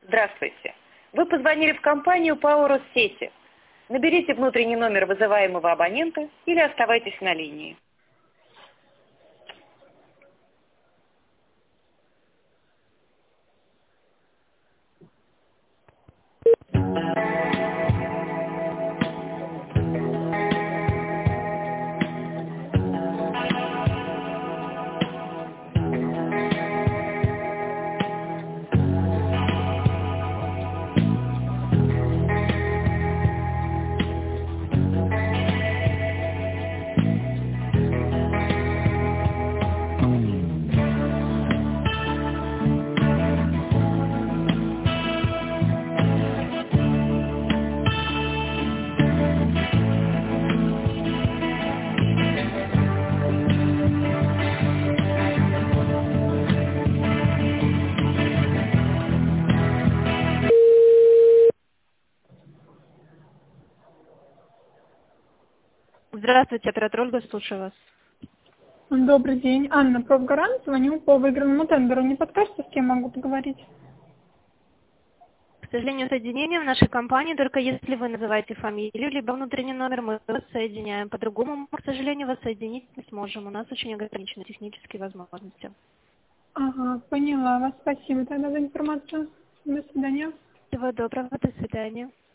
Здравствуйте. Вы позвонили в компанию ПАО «Россети». Наберите внутренний номер вызываемого абонента или оставайтесь на линии. Здравствуйте, оператор Ольга, слушаю вас. Добрый день. Анна, профгарант. Звоню по выигранному тендеру. Не подскажете, с кем могу поговорить? К сожалению, соединение в нашей компании, только если вы называете фамилию, либо внутренний номер, мы вас соединяем. По-другому мы, к сожалению, вас соединить не сможем. У нас очень ограничены технические возможности. Ага, поняла вас. Спасибо тогда за информацию. До свидания. Всего доброго, до свидания.